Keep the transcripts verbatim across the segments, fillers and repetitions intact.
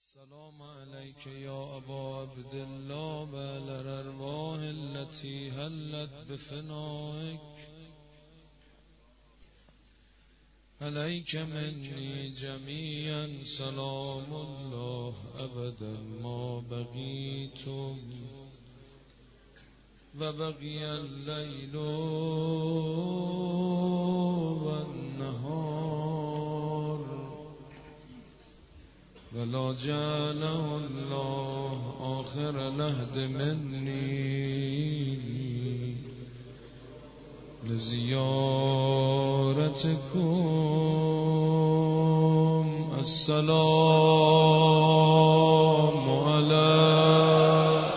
السلام عليك يا أبا عبد الله وعلى الأرواح التي هلت بفنائك عليك مني جميعا سلام الله أبدا ما بقيتم وبقي الليل والنهار ولا جعله الله آخر العهد مني لزيارتكم. السلام عليكم.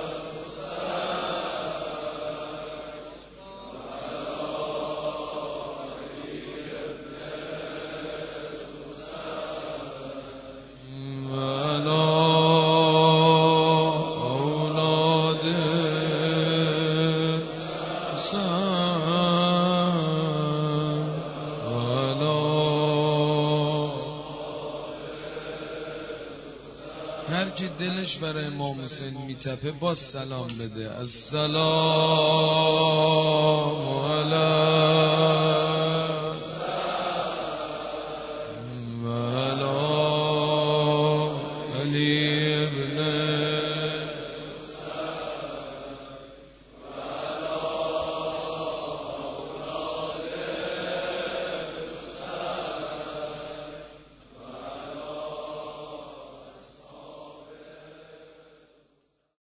هر کی دلش برای امام حسین میتپه با سلام بده. السلام